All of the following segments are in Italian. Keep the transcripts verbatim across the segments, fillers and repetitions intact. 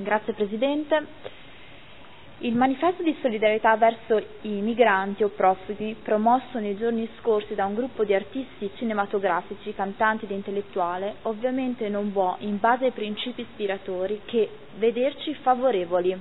Grazie Presidente. Il manifesto di solidarietà verso i migranti o profughi, promosso nei giorni scorsi da un gruppo di artisti cinematografici, cantanti ed intellettuali, ovviamente non può, in base ai principi ispiratori, che vederci favorevoli.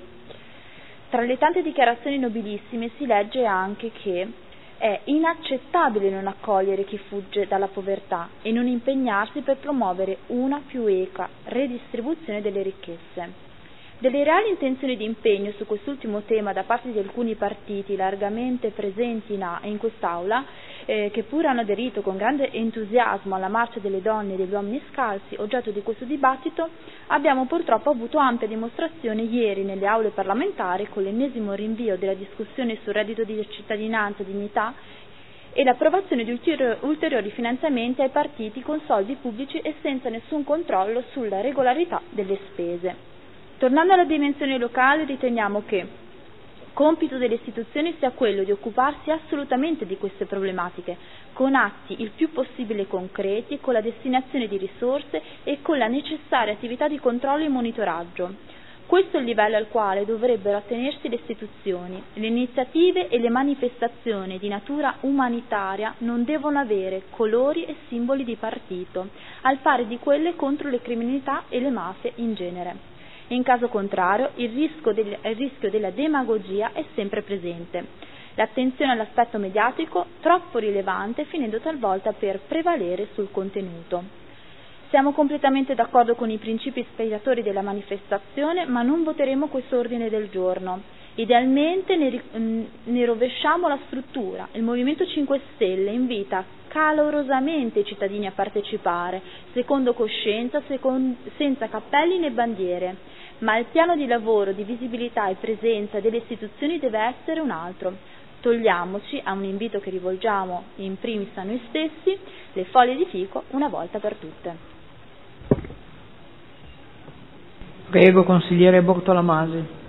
Tra le tante dichiarazioni nobilissime si legge anche che è inaccettabile non accogliere chi fugge dalla povertà e non impegnarsi per promuovere una più equa redistribuzione delle ricchezze. Delle reali intenzioni di impegno su quest'ultimo tema da parte di alcuni partiti largamente presenti in, a, in quest'Aula, eh, che pure hanno aderito con grande entusiasmo alla marcia delle donne e degli uomini scalzi, oggetto di questo dibattito, abbiamo purtroppo avuto ampia dimostrazione ieri nelle aule parlamentari con l'ennesimo rinvio della discussione sul reddito di cittadinanza e dignità e l'approvazione di ulteriori finanziamenti ai partiti con soldi pubblici e senza nessun controllo sulla regolarità delle spese. Tornando alla dimensione locale, riteniamo che compito delle istituzioni sia quello di occuparsi assolutamente di queste problematiche, con atti il più possibile concreti, con la destinazione di risorse e con la necessaria attività di controllo e monitoraggio. Questo è il livello al quale dovrebbero attenersi le istituzioni. Le iniziative e le manifestazioni di natura umanitaria non devono avere colori e simboli di partito, al pari di quelle contro le criminalità e le mafie in genere. In caso contrario, il rischio, del, il rischio della demagogia è sempre presente. L'attenzione all'aspetto mediatico troppo rilevante, finendo talvolta per prevalere sul contenuto. Siamo completamente d'accordo con i principi ispiratori della manifestazione, ma non voteremo questo ordine del giorno. Idealmente ne, ne rovesciamo la struttura. Il Movimento cinque Stelle invita calorosamente i cittadini a partecipare, secondo coscienza, secondo, senza cappelli né bandiere. Ma il piano di lavoro, di visibilità e presenza delle istituzioni deve essere un altro. Togliamoci, a un invito che rivolgiamo in primis a noi stessi, le foglie di fico una volta per tutte. Prego, consigliere Bortolamasi.